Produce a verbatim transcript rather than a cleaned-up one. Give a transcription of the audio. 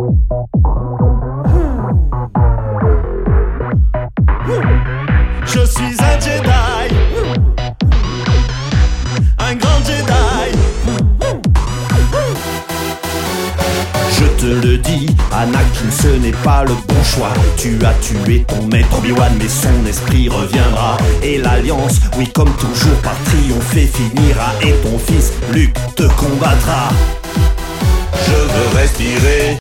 Je suis un Jedi, un grand Jedi. Je te le dis, Anakin, ce n'est pas le bon choix. Tu as tué ton maître Obi-Wan, mais son esprit reviendra. Et l'Alliance, oui comme toujours, par triompher finira. Et ton fils, Luke, te combattra. Je veux respirer